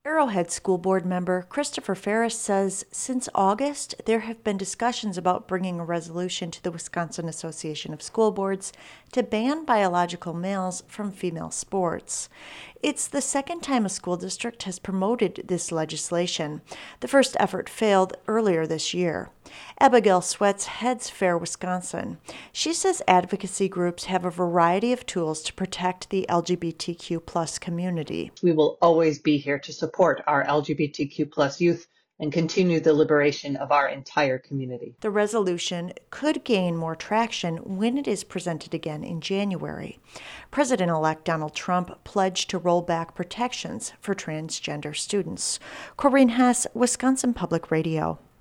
Arrowhead School Board member Christopher Ferris says since August, there have been discussions about bringing a resolution to the Wisconsin Association of School Boards to ban biological males from female sports. It's the second time a school district has promoted this legislation. The first effort failed earlier this year. Abigail Sweats heads Fair Wisconsin. She says advocacy groups have a variety of tools to protect the LGBTQ plus community. We will always be here to support our LGBTQ plus youth and continue the liberation of our entire community. The resolution could gain more traction when it is presented again in January. President-elect Donald Trump pledged to roll back protections for transgender students. Corinne Hess, Wisconsin Public Radio.